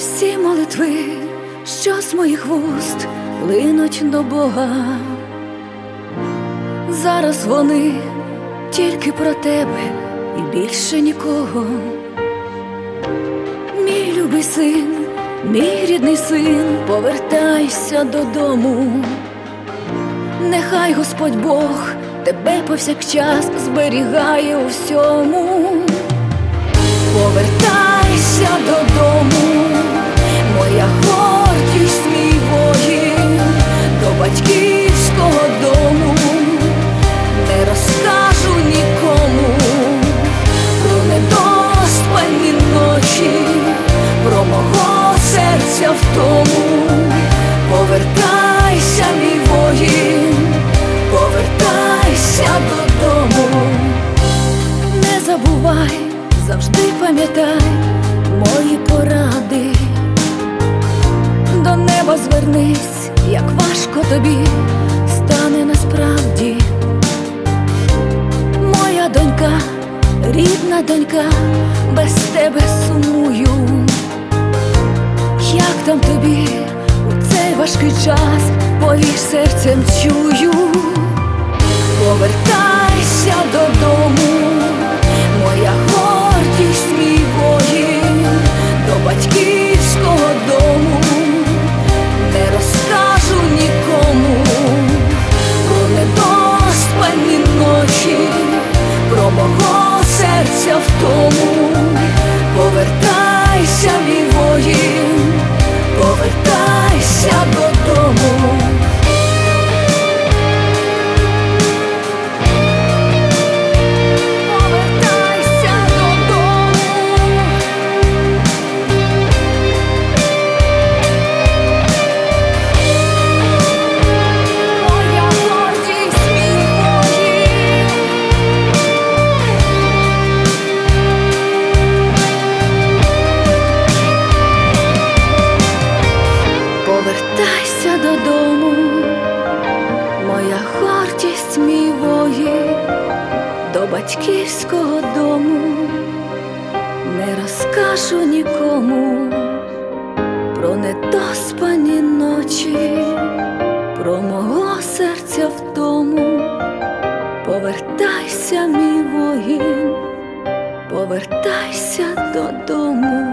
Всі молитви, що з моїх вуст линуть до Бога, зараз вони тільки про тебе і більше нікого. Мій любий син, мій рідний син, повертайся додому. Нехай Господь Бог тебе повсякчас зберігає у всьому. Повертайся додому, моя гордість, мій воїн, до батьківського дому. Не розкажу нікому про недоспані ночі, про мого серця втому. Повертайся, мій воїн, повертайся додому. Не забувай, завжди пам'ятай мої поради. До неба звернись, як важко тобі стане насправді. Моя донька, рідна донька, без тебе сумую. Як там тобі у цей важкий час, повір, серцем чую. Повертайся додому, моя гордість, мій воїн, до батьківського дому. Не розкажу нікому про недоспані ночі, про мого серця втому. Повертайся, мій воїн, повертайся додому. Повертайся додому, моя гордість, мій воїн, до батьківського дому. Не розкажу нікому про недоспані ночі, про мого серця втому. Повертайся, мій воїн, повертайся додому.